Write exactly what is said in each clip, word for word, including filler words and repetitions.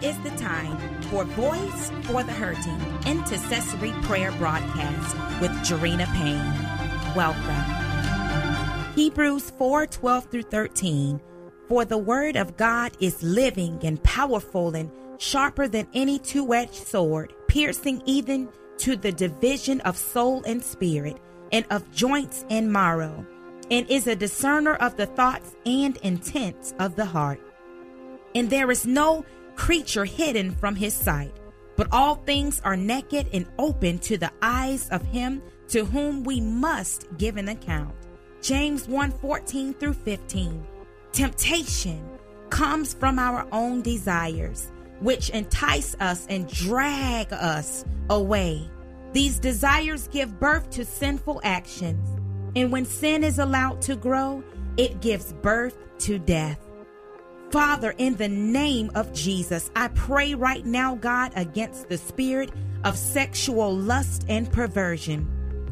is the time for Voice for the Hurting Intercessory Prayer Broadcast with Jarena Payne. Welcome. Hebrews four twelve through thirteen. For the word of God is living and powerful and sharper than any two-edged sword, piercing even to the division of soul and spirit, and of joints and marrow, and is a discerner of the thoughts and intents of the heart. And there is no creature hidden from his sight, but all things are naked and open to the eyes of him to whom we must give an account. James one fourteen through fifteen. Temptation comes from our own desires, which entice us and drag us away. These desires give birth to sinful actions, and when sin is allowed to grow, it gives birth to death. Father, in the name of Jesus, I pray right now, God, against the spirit of sexual lust and perversion.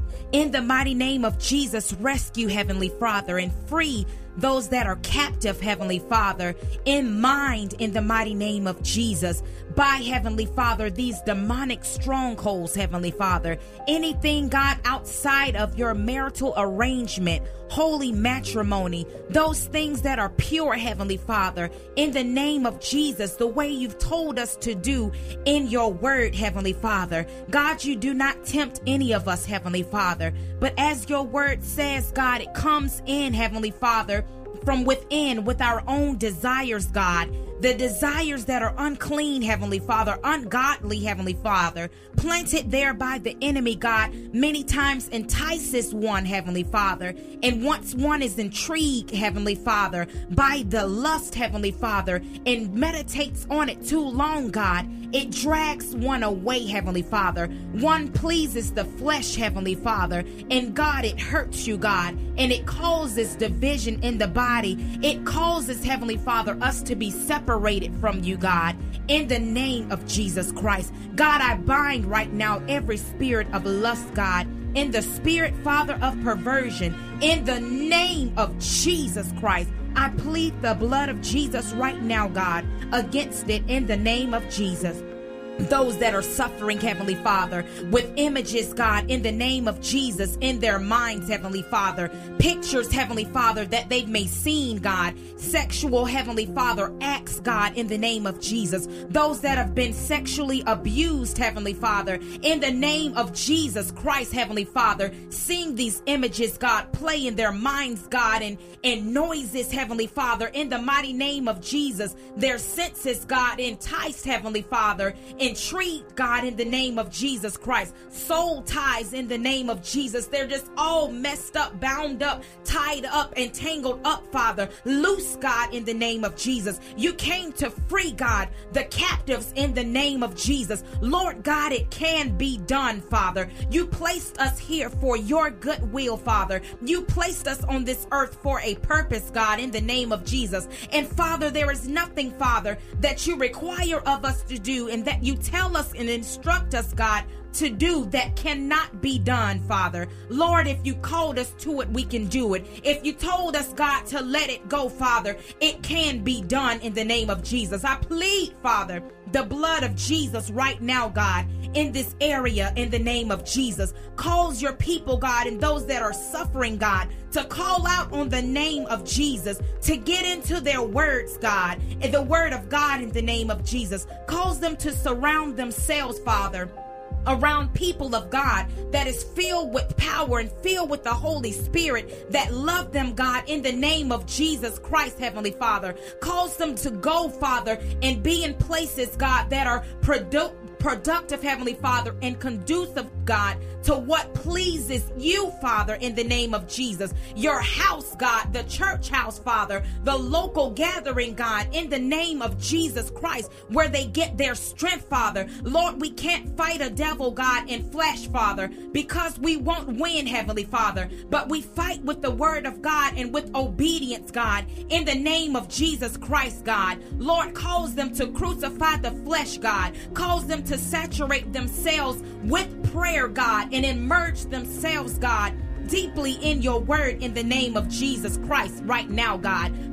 In the mighty name of Jesus, rescue, Heavenly Father, and free those that are captive, Heavenly Father, in mind, in the mighty name of Jesus. By, Heavenly Father, these demonic strongholds, Heavenly Father, anything, God, outside of your marital arrangement, holy matrimony, those things that are pure, Heavenly Father, in the name of Jesus, the way you've told us to do in your word, Heavenly Father. God, you do not tempt any of us, Heavenly Father, but as your word says, God, it comes in, Heavenly Father, from within with our own desires, God. The desires that are unclean, Heavenly Father, ungodly, Heavenly Father, planted there by the enemy, God, many times entices one, Heavenly Father. And once one is intrigued, Heavenly Father, by the lust, Heavenly Father, and meditates on it too long, God, it drags one away, Heavenly Father. One pleases the flesh, Heavenly Father, and God, it hurts you, God, and it causes division in the body. It causes, Heavenly Father, us to be separated from you, God, in the name of Jesus Christ. God, I bind right now every spirit of lust, God, in the spirit, Father, of perversion, in the name of Jesus Christ. I plead the blood of Jesus right now, God, against it in the name of Jesus. Those that are suffering, Heavenly Father, with images, God, in the name of Jesus, in their minds, Heavenly Father, pictures, Heavenly Father, that they may seen, God, sexual, Heavenly Father, acts, God, in the name of Jesus. Those that have been sexually abused, Heavenly Father, in the name of Jesus Christ, Heavenly Father, seeing these images, God, play in their minds, God, and, and noises, Heavenly Father, in the mighty name of Jesus, their senses, God, enticed, Heavenly Father, intrigued, God, in the name of Jesus Christ. Soul ties in the name of Jesus. They're just all messed up, bound up, tied up, and tangled up, Father. Loose, God, in the name of Jesus. You came to free, God, the captives in the name of Jesus. Lord God, it can be done, Father. You placed us here for your good will, Father. You placed us on this earth for a purpose, God, in the name of Jesus. And Father, there is nothing, Father, that you require of us to do and that you tell us and instruct us, God, to do that cannot be done, Father. Lord, if you called us to it, we can do it. If you told us, God, to let it go, Father, it can be done in the name of Jesus. I plead, Father, the blood of Jesus right now, God, in this area, in the name of Jesus. Calls your people, God, and those that are suffering, God, to call out on the name of Jesus, to get into their words, God, and the word of God in the name of Jesus. Calls them to surround themselves, Father, around people of God that is filled with power and filled with the Holy Spirit that love them, God, in the name of Jesus Christ, Heavenly Father. Calls them to go, Father, and be in places, God, that are produ- productive, Heavenly Father, and conducive, God, to what pleases you, Father, in the name of Jesus. Your house, God, the church house, Father, the local gathering, God, in the name of Jesus Christ, where they get their strength, Father. Lord, we can't fight a devil, God, in flesh, Father, because we won't win, Heavenly Father, but we fight with the word of God and with obedience, God, in the name of Jesus Christ, God. Lord, cause them to crucify the flesh, God. Cause them to saturate themselves with prayer, God, and immerse themselves, God, deeply in your word in the name of Jesus Christ right now, God.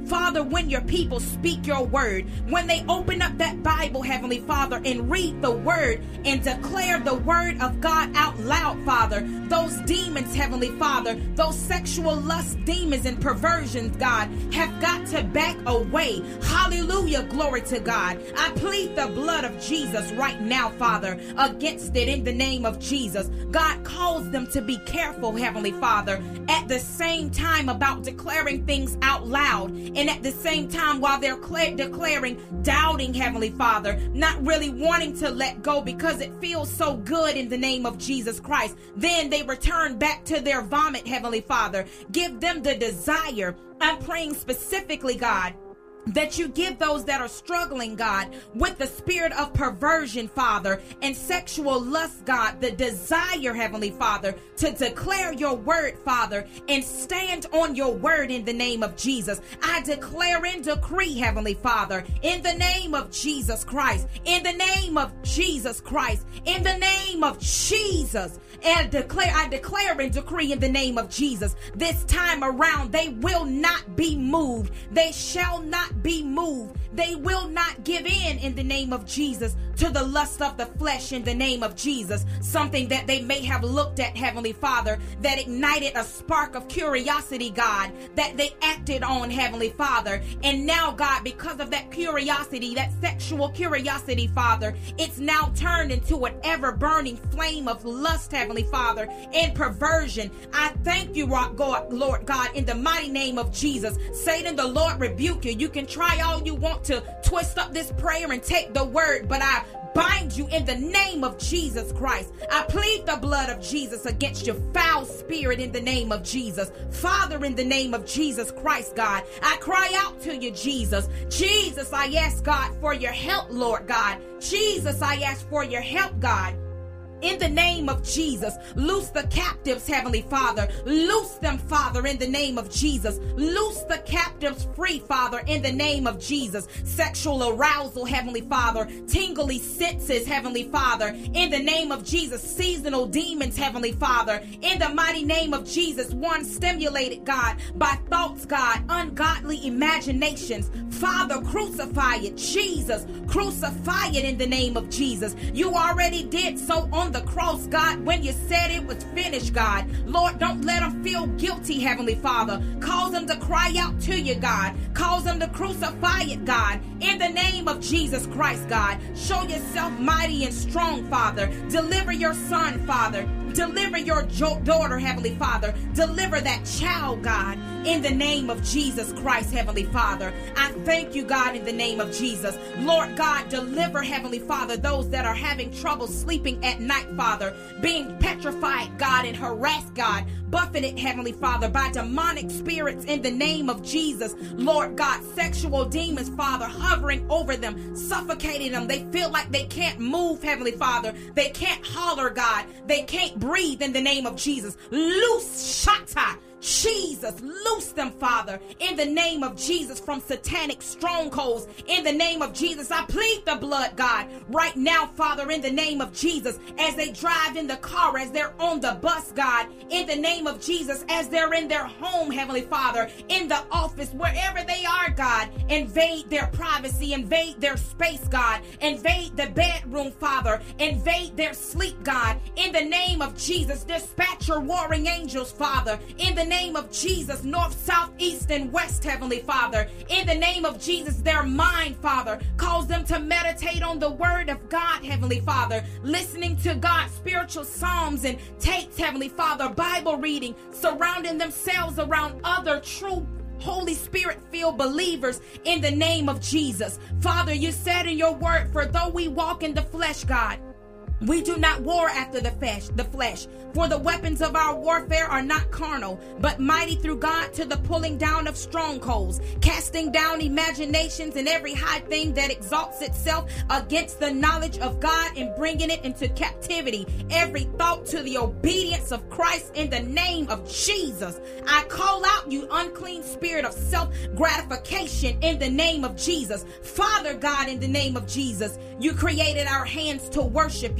Father, when your people speak your word, when they open up that Bible, Heavenly Father, and read the word and declare the word of God out loud, Father, those demons, Heavenly Father, those sexual lust demons and perversions, God, have got to back away. Hallelujah, glory to God. I plead the blood of Jesus right now, Father, against it in the name of Jesus. God calls them to be careful, Heavenly Father, at the same time about declaring things out loud, and at the same time while they're cl- declaring, doubting, Heavenly Father, not really wanting to let go because it feels so good in the name of Jesus Christ. Then they return back to their vomit, Heavenly Father. Give them the desire. I'm praying specifically, God, that you give those that are struggling, God, with the spirit of perversion, Father, and sexual lust, God, the desire, Heavenly Father, to declare your word, Father, and stand on your word in the name of Jesus. I declare and decree, Heavenly Father, in the name of Jesus Christ, in the name of Jesus Christ, in the name of Jesus, and declare, I declare and decree in the name of Jesus, this time around, they will not be moved. They shall not be moved. They will not give in in the name of Jesus to the lust of the flesh in the name of Jesus. Something that they may have looked at, Heavenly Father, that ignited a spark of curiosity, God, that they acted on, Heavenly Father. And now, God, because of that curiosity, that sexual curiosity, Father, it's now turned into an ever-burning flame of lust, Heavenly Father, and perversion. I thank you, Lord God, in the mighty name of Jesus. Satan, the Lord rebuke you. You can try all you want to twist up this prayer and take the word, but I bind you in the name of Jesus Christ. I plead the blood of Jesus against your foul spirit in the name of Jesus. Father, in the name of Jesus Christ, God, I cry out to you, Jesus. Jesus, I ask, God, for your help, Lord God. Jesus, I ask for your help, God. In the name of Jesus, loose the captives, Heavenly Father. Loose them, Father, in the name of Jesus. Loose the captives free, Father, in the name of Jesus. Sexual arousal, Heavenly Father. Tingly senses, Heavenly Father, in the name of Jesus. Seasonal demons, Heavenly Father, in the mighty name of Jesus. One stimulated, God, by thoughts, God, ungodly imaginations. Father, crucify it. Jesus, crucify it in the name of Jesus. You already did so on the cross, God, when you said it was finished, God. Lord, don't let them feel guilty, Heavenly Father. Cause them to cry out to you, God. Cause them to crucify it, God. In the name of Jesus Christ, God. Show yourself mighty and strong, Father. Deliver your son, Father. Deliver your jo- daughter, Heavenly Father. Deliver that child, God, in the name of Jesus Christ, Heavenly Father. I thank you, God, in the name of Jesus. Lord God, deliver, Heavenly Father, those that are having trouble sleeping at night, Father, being petrified, God, and harassed, God, buffeted, Heavenly Father, by demonic spirits in the name of Jesus. Lord God, sexual demons, Father, hovering over them, suffocating them. They feel like they can't move, Heavenly Father. They can't holler, God. They can't breathe in the name of Jesus. Loose, Shatta. Jesus, loose them, Father, in the name of Jesus from satanic strongholds. In the name of Jesus, I plead the blood, God, right now, Father, in the name of Jesus, as they drive in the car, as they're on the bus, God, in the name of Jesus, as they're in their home, Heavenly Father, in the office, wherever they are, God, invade their privacy, invade their space, God, invade the bedroom, Father, invade their sleep, God, in the name of Jesus. Dispatch your warring angels, Father, in the name of Jesus, north, south, east, and west, Heavenly Father. In the name of Jesus, their mind, Father, cause them to meditate on the word of God, Heavenly Father, listening to God's spiritual psalms and tapes, Heavenly Father, Bible reading, surrounding themselves around other true Holy Spirit-filled believers in the name of Jesus. Father, you said in your word, for though we walk in the flesh, God, we do not war after the flesh, the flesh. For the weapons of our warfare are not carnal, but mighty through God to the pulling down of strongholds, casting down imaginations and every high thing that exalts itself against the knowledge of God, and bringing it into captivity, every thought to the obedience of Christ in the name of Jesus. I call out you unclean spirit of self-gratification in the name of Jesus. Father God, in the name of Jesus, you created our hands to worship you.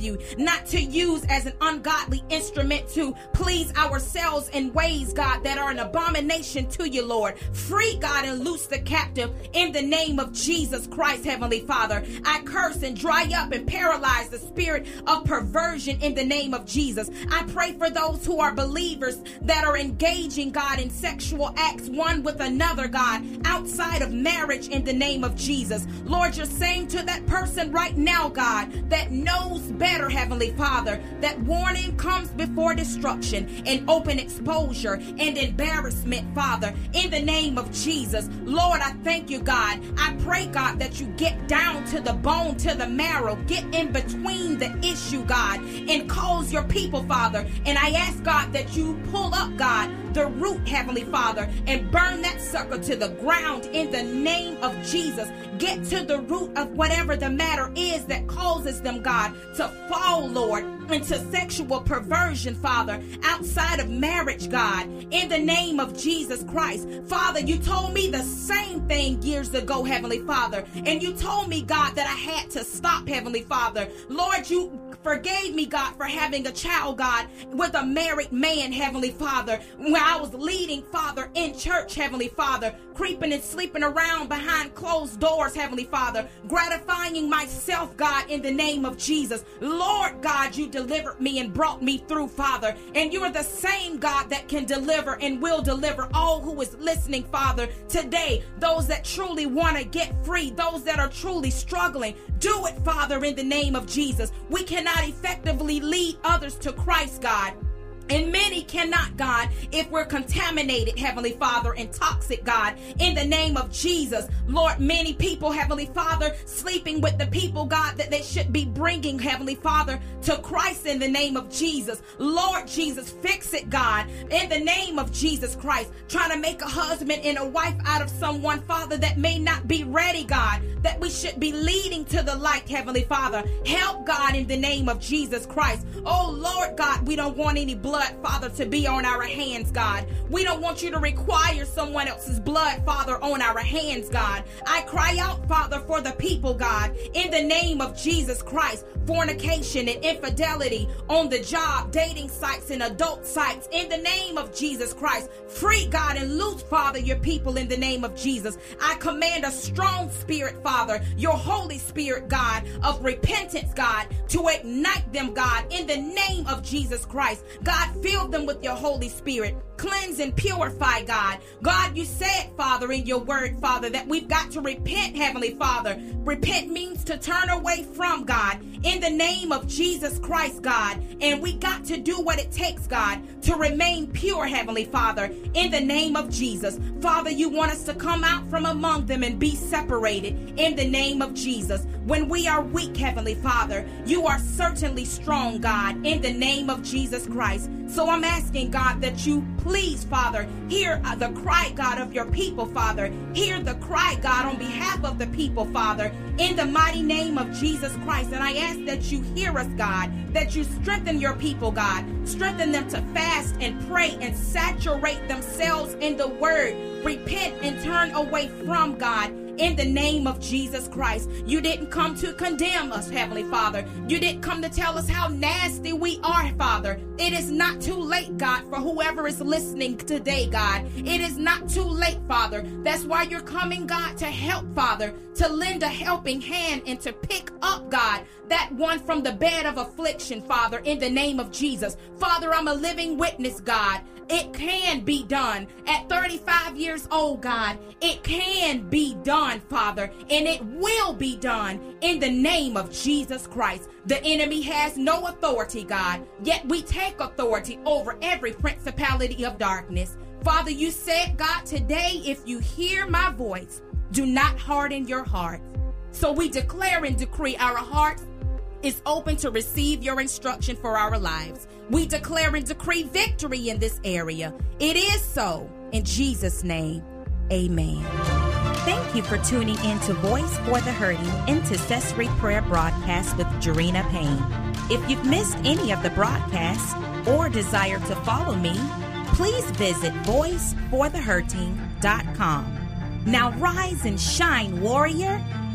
you, not to use as an ungodly instrument to please ourselves in ways, God, that are an abomination to you, Lord. Free, God, and loose the captive in the name of Jesus Christ, Heavenly Father. I curse and dry up and paralyze the spirit of perversion in the name of Jesus. I pray for those who are believers that are engaging, God, in sexual acts one with another, God, outside of marriage in the name of Jesus. Lord, you're saying to that person right now, God, that knows better, Heavenly Father, that warning comes before destruction and open exposure and embarrassment, Father, in the name of Jesus. Lord, I thank you, God. I pray, God, that you get down to the bone, to the marrow, get in between the issue, God, and cause your people, Father. And I ask, God, that you pull up, God, the root, Heavenly Father, and burn that sucker to the ground in the name of Jesus. Get to the root of whatever the matter is that causes them, God, to fall, Lord, into sexual perversion, Father, outside of marriage, God, in the name of Jesus Christ. Father, you told me the same thing years ago, Heavenly Father, and you told me, God, that I had to stop, Heavenly Father. Lord, you forgave me, God, for having a child, God, with a married man, Heavenly Father, when I was leading, Father, in church, Heavenly Father, creeping and sleeping around behind closed doors, Heavenly Father, gratifying myself, God, in the name of Jesus. Lord, God, you delivered me and brought me through, Father, and you are the same God that can deliver and will deliver all who is listening, Father, today. Those that truly want to get free, those that are truly struggling, do it, Father, in the name of Jesus. We cannot effectively lead others to Christ, God, and many cannot, God, if we're contaminated, Heavenly Father, and toxic, God, in the name of Jesus. Lord, many people, Heavenly Father, sleeping with the people, God, that they should be bringing, Heavenly Father, to Christ in the name of Jesus. Lord Jesus, fix it, God, in the name of Jesus Christ. Trying to make a husband and a wife out of someone, Father, that may not be ready, God, that we should be leading to the light, Heavenly Father. Help, God, in the name of Jesus Christ. Oh, Lord God, we don't want any blood, Father, to be on our hands, God. We don't want you to require someone else's blood, Father, on our hands, God. I cry out, Father, for the people, God, in the name of Jesus Christ. Fornication and infidelity on the job, dating sites and adult sites, in the name of Jesus Christ. Free, God, and loose, Father, your people in the name of Jesus. I command a strong spirit, Father, your Holy Spirit, God, of repentance, God, to ignite them, God, in the name of Jesus Christ. God, fill them with your Holy Spirit. Cleanse and purify, God. God, you said, Father, in your word, Father, that we've got to repent, Heavenly Father. Repent means to turn away from, God, in the name of Jesus Christ, God. And we got to do what it takes, God, to remain pure, Heavenly Father, in the name of Jesus. Father, you want us to come out from among them and be separated in the name of Jesus. When we are weak, Heavenly Father, you are certainly strong, God, in the name of Jesus Christ. So I'm asking, God, that you please, Father, hear the cry, God, of your people, Father. Hear the cry, God, on behalf of the people, Father, in the mighty name of Jesus Christ. And I ask that you hear us, God, that you strengthen your people, God. Strengthen them to fast and pray and saturate themselves in the word. Repent and turn away from, God, in the name of Jesus Christ. You didn't come to condemn us, Heavenly Father. You didn't come to tell us how nasty we are, Father. It is not too late, God, for whoever is listening today, God. It is not too late, Father. That's why you're coming, God, to help, Father, to lend a helping hand and to pick up, God, that one from the bed of affliction, Father, in the name of Jesus. Father, I'm a living witness, God. It can be done. At thirty-five years old, God, it can be done, Father, and it will be done in the name of Jesus Christ. The enemy has no authority, God, yet we take authority over every principality of darkness. Father, you said, God, today, if you hear my voice, do not harden your heart. So we declare and decree our hearts is open to receive your instruction for our lives. We declare and decree victory in this area. It is so. In Jesus' name, amen. Thank you for tuning in to Voice for the Hurting Intercessory Prayer Broadcast with Jarena Payne. If you've missed any of the broadcasts or desire to follow me, please visit voice for the hurting dot com. Now rise and shine, warrior.